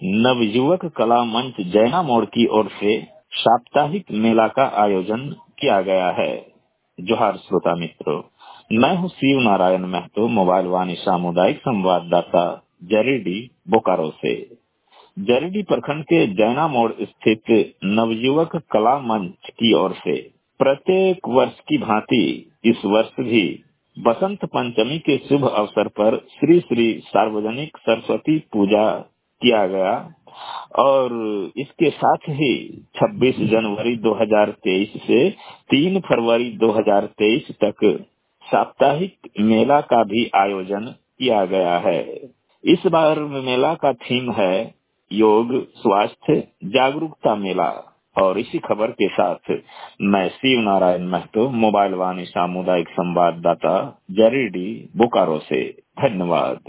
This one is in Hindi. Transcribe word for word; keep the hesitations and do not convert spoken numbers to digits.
नवयुवक कला मंच जैना मोड़ की ओर से साप्ताहिक मेला का आयोजन किया गया है। जोहार श्रोता मित्रों, मैं हूँ शिव नारायण महतो, मोबाइल वाणी सामुदायिक संवाददाता जरीडी बोकारो से। जरीडी प्रखंड के जैना मोड़ स्थित नवयुवक कला मंच की ओर से प्रत्येक वर्ष की भांति इस वर्ष भी बसंत पंचमी के शुभ अवसर पर श्री श्री सार्वजनिक सरस्वती पूजा किया गया और इसके साथ ही छब्बीस जनवरी दो हज़ार तेईस से तीन फरवरी दो हज़ार तेईस तक साप्ताहिक मेला का भी आयोजन किया गया है। इस बार मेला का थीम है योग स्वास्थ्य जागरूकता मेला। और इसी खबर के साथ मैं शिव नारायण महतो, मोबाइल वाणी सामुदायिक संवाददाता जरीडी बोकारो से। धन्यवाद।